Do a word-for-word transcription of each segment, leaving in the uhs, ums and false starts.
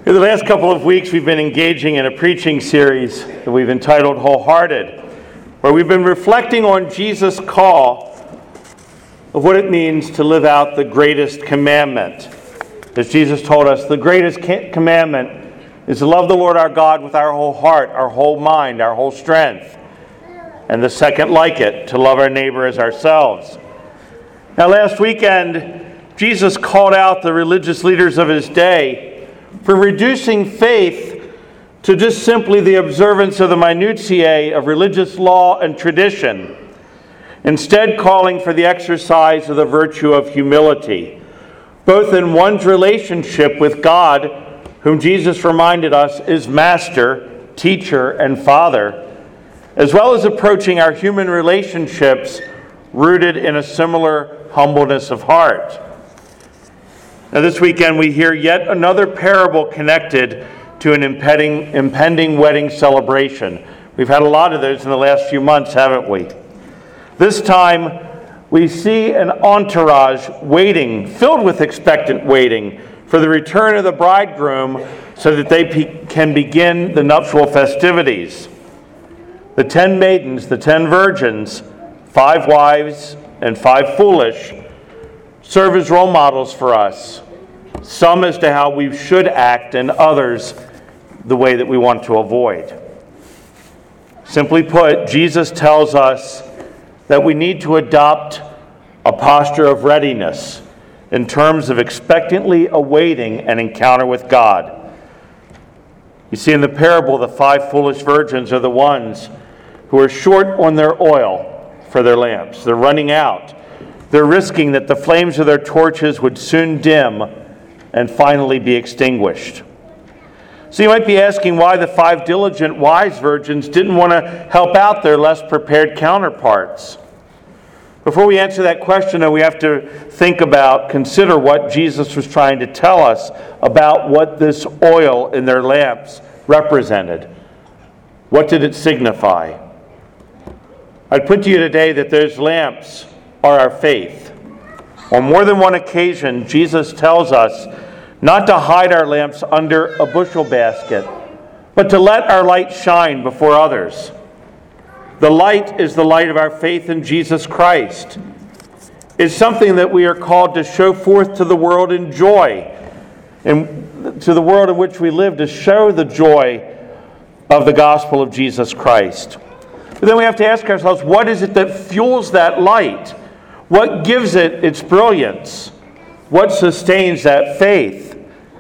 In the last couple of weeks, we've been engaging in a preaching series that we've entitled Wholehearted, where we've been reflecting on Jesus' call of what it means to live out the greatest commandment. As Jesus told us, the greatest commandment is to love the Lord our God with our whole heart, our whole mind, our whole strength. And the second like it, to love our neighbor as ourselves. Now, last weekend, Jesus called out the religious leaders of his day for reducing faith to just simply the observance of the minutiae of religious law and tradition, instead calling for the exercise of the virtue of humility, both in one's relationship with God, whom Jesus reminded us is Master, Teacher, and Father, as well as approaching our human relationships rooted in a similar humbleness of heart. Now, this weekend we hear yet another parable connected to an impending, impending wedding celebration. We've had a lot of those in the last few months, haven't we? This time we see an entourage waiting, filled with expectant waiting, for the return of the bridegroom so that they pe- can begin the nuptial festivities. The ten maidens, the ten virgins, five wives and five foolish, serve as role models for us, some as to how we should act and others the way that we want to avoid. Simply put, Jesus tells us that we need to adopt a posture of readiness in terms of expectantly awaiting an encounter with God. You see, in the parable, the five foolish virgins are the ones who are short on their oil for their lamps. They're running out. They're risking that the flames of their torches would soon dim and finally be extinguished. So you might be asking why the five diligent wise virgins didn't want to help out their less prepared counterparts. Before we answer that question, though, we have to think about, consider what Jesus was trying to tell us about what this oil in their lamps represented. What did it signify? I'd put to you today that those lamps are our faith. On more than one occasion, Jesus tells us not to hide our lamps under a bushel basket, but to let our light shine before others. The light is the light of our faith in Jesus Christ. It's something that we are called to show forth to the world in joy, and to the world in which we live, to show the joy of the gospel of Jesus Christ. But then we have to ask ourselves, what is it that fuels that light? What gives it its brilliance? What sustains that faith?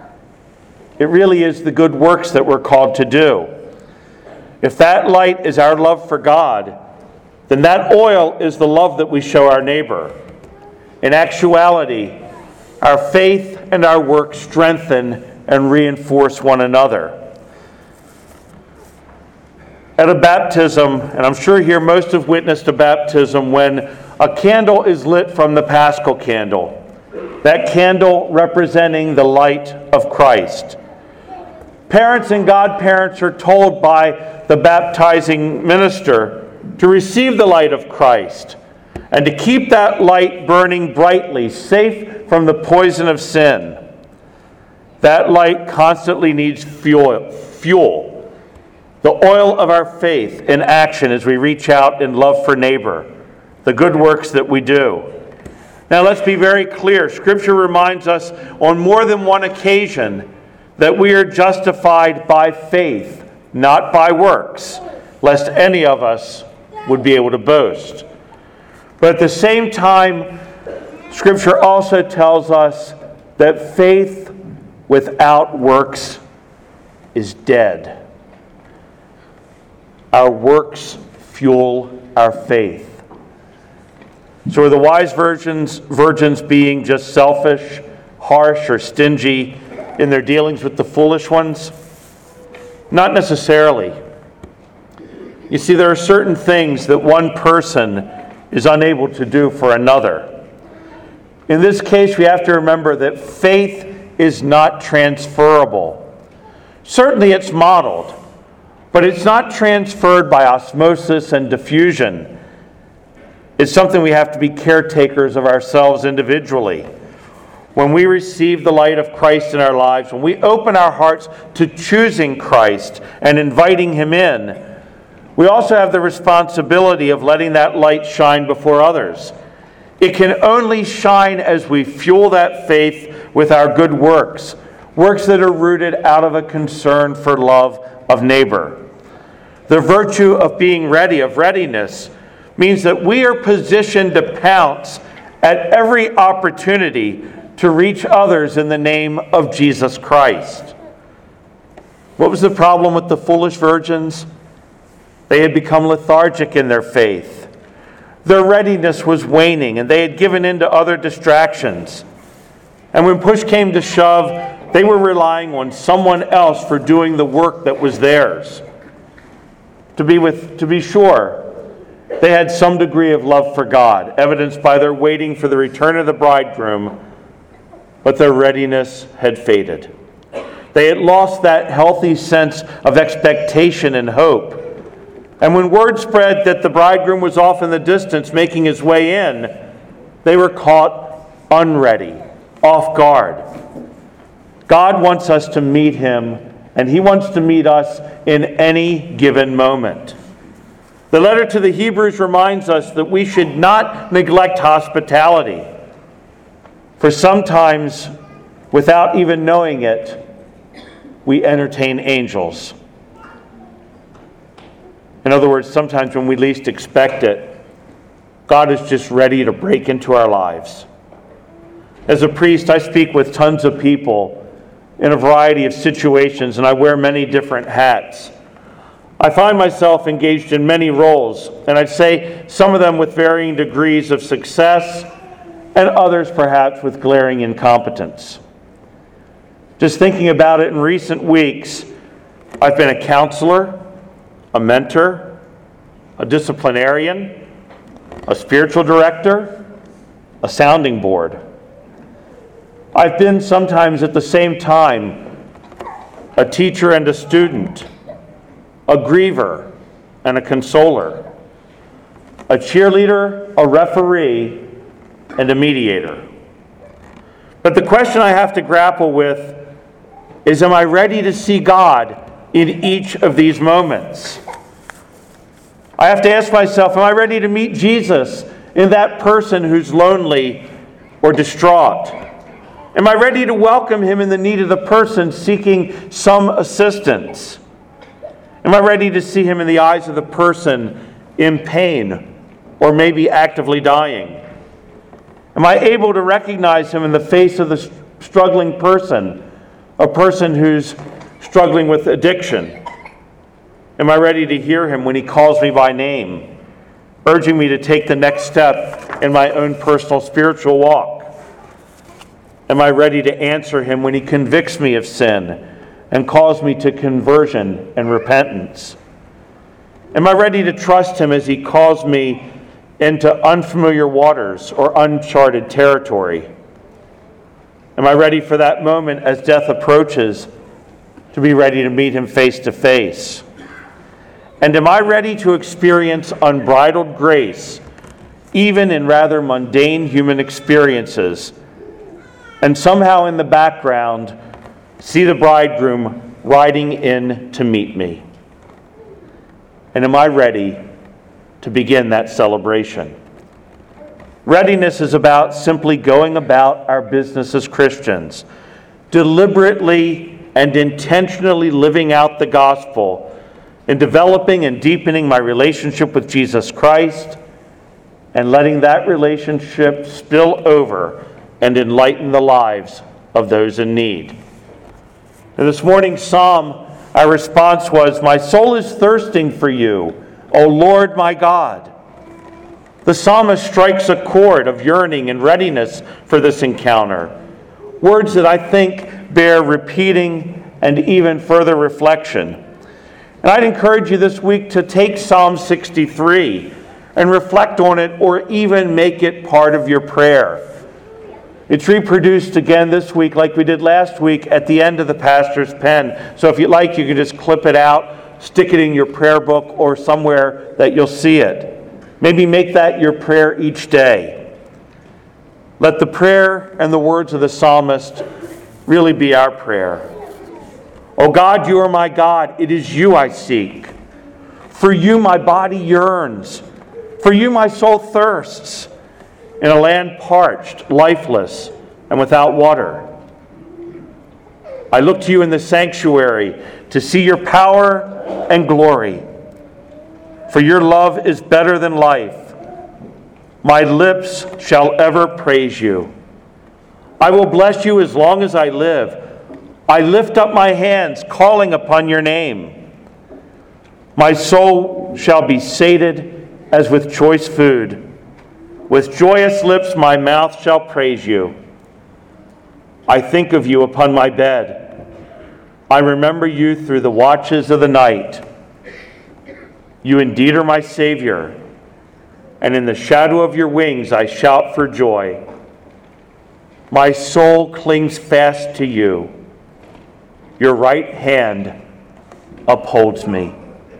It really is the good works that we're called to do. If that light is our love for God, then that oil is the love that we show our neighbor. In actuality, our faith and our work strengthen and reinforce one another. At a baptism, and I'm sure here most have witnessed a baptism when a candle is lit from the Paschal candle, that candle representing the light of Christ. Parents and godparents are told by the baptizing minister to receive the light of Christ and to keep that light burning brightly, safe from the poison of sin. That light constantly needs fuel, fuel. The oil of our faith in action as we reach out in love for neighbor, the good works that we do. Now let's be very clear. Scripture reminds us on more than one occasion that we are justified by faith, not by works, lest any of us would be able to boast. But at the same time, Scripture also tells us that faith without works is dead. Our works fuel our faith. So are the wise virgins, virgins being just selfish, harsh, or stingy in their dealings with the foolish ones? Not necessarily. You see, there are certain things that one person is unable to do for another. In this case, we have to remember that faith is not transferable. Certainly it's modeled, but it's not transferred by osmosis and diffusion. It's something we have to be caretakers of ourselves individually. when we receive the light of Christ in our lives, when we open our hearts to choosing Christ and inviting Him in, we also have the responsibility of letting that light shine before others. It can only shine as we fuel that faith with our good works, works that are rooted out of a concern for love of neighbor. The virtue of being ready, of readiness, means that we are positioned to pounce at every opportunity to reach others in the name of Jesus Christ. What was the problem with the foolish virgins? They had become lethargic in their faith. Their readiness was waning, and they had given in to other distractions. And when push came to shove, they were relying on someone else for doing the work that was theirs. To be with, to be sure, they had some degree of love for God, evidenced by their waiting for the return of the bridegroom, but their readiness had faded. They had lost that healthy sense of expectation and hope. And when word spread that the bridegroom was off in the distance making his way in, they were caught unready, off guard. God wants us to meet Him, and He wants to meet us in any given moment. The letter to the Hebrews reminds us that we should not neglect hospitality, for sometimes, without even knowing it, we entertain angels. In other words, sometimes when we least expect it, God is just ready to break into our lives. As a priest, I speak with tons of people in a variety of situations, and I wear many different hats. I find myself engaged in many roles, and I'd say some of them with varying degrees of success, and others perhaps with glaring incompetence. Just thinking about it in recent weeks, I've been a counselor, a mentor, a disciplinarian, a spiritual director, a sounding board. I've been sometimes at the same time a teacher and a student, a griever and a consoler, a cheerleader, a referee, and a mediator. But the question I have to grapple with is, am I ready to see God in each of these moments? I have to ask myself, am I ready to meet Jesus in that person who's lonely or distraught? Am I ready to welcome Him in the need of the person seeking some assistance? Am I ready to see Him in the eyes of the person in pain or maybe actively dying? Am I able to recognize Him in the face of the struggling person, a person who's struggling with addiction? Am I ready to hear Him when He calls me by name, urging me to take the next step in my own personal spiritual walk? Am I ready to answer Him when He convicts me of sin and calls me to conversion and repentance? Am I ready to trust Him as He calls me into unfamiliar waters or uncharted territory? Am I ready for that moment as death approaches to be ready to meet Him face to face? And am I ready to experience unbridled grace, even in rather mundane human experiences, and somehow in the background see the bridegroom riding in to meet me? And am I ready to begin that celebration? Readiness is about simply going about our business as Christians, deliberately and intentionally living out the gospel in developing and deepening my relationship with Jesus Christ, and letting that relationship spill over and enlighten the lives of those in need. In this morning's psalm, our response was, "My soul is thirsting for you, O Lord my God." The psalmist strikes a chord of yearning and readiness for this encounter, words that I think bear repeating and even further reflection. And I'd encourage you this week to take Psalm sixty-three and reflect on it, or even make it part of your prayer. It's reproduced again this week like we did last week at the end of the pastor's pen. So if you like, you can just clip it out, stick it in your prayer book or somewhere that you'll see it. Maybe make that your prayer each day. Let the prayer and the words of the psalmist really be our prayer. O God, you are my God. It is you I seek. For you my body yearns. For you my soul thirsts. In a land parched, lifeless, and without water. I look to you in the sanctuary to see your power and glory. For your love is better than life. My lips shall ever praise you. I will bless you as long as I live. I lift up my hands, calling upon your name. My soul shall be sated as with choice food. With joyous lips my mouth shall praise you. I think of you upon my bed. I remember you through the watches of the night. You indeed are my Savior, and in the shadow of your wings I shout for joy. My soul clings fast to you. Your right hand upholds me.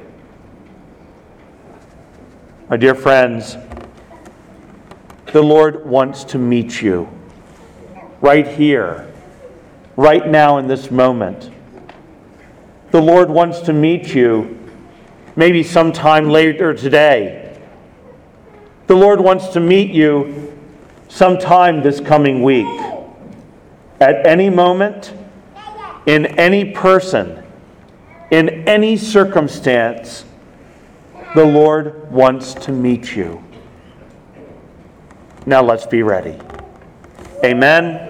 My dear friends, the Lord wants to meet you right here, right now in this moment. The Lord wants to meet you maybe sometime later today. The Lord wants to meet you sometime this coming week. At any moment, in any person, in any circumstance, the Lord wants to meet you. Now let's be ready. Amen.